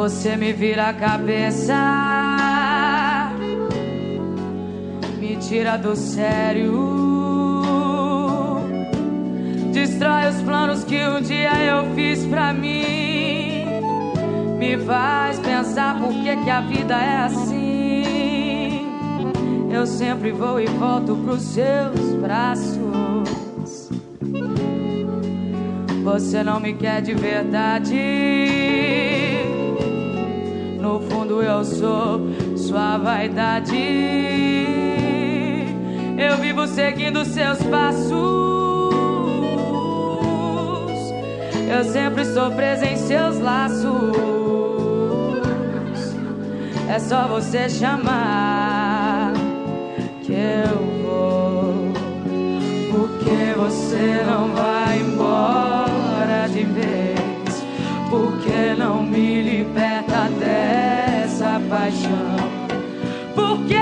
Você me vira a cabeça, me tira do sério, destrói os planos que um dia eu fiz pra mim, me faz pensar por que a vida é assim. Eu sempre vou e volto pros seus braços. Você não me quer de verdade, no fundo eu sou sua vaidade. Eu vivo seguindo seus passos, eu sempre estou preso em seus laços. É só você chamar que eu vou. Por que você não vai embora de vez? Por que não me liberta dessa paixão? Por quê?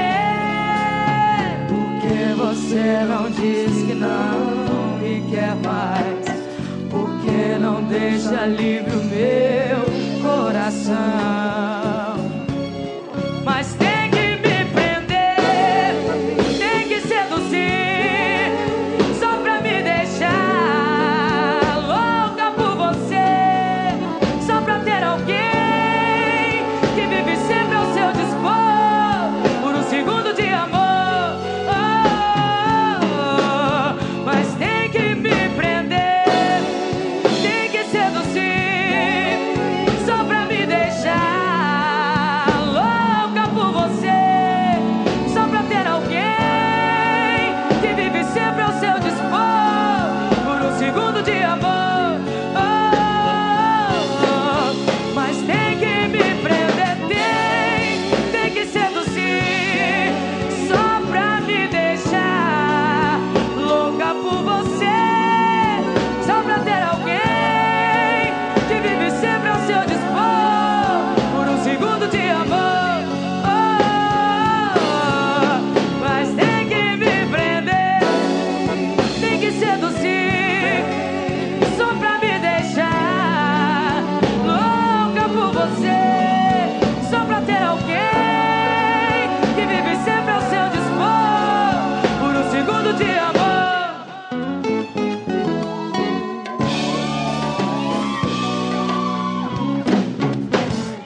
Por que você não diz que não me quer mais? Por que não deixa livre o meu coração?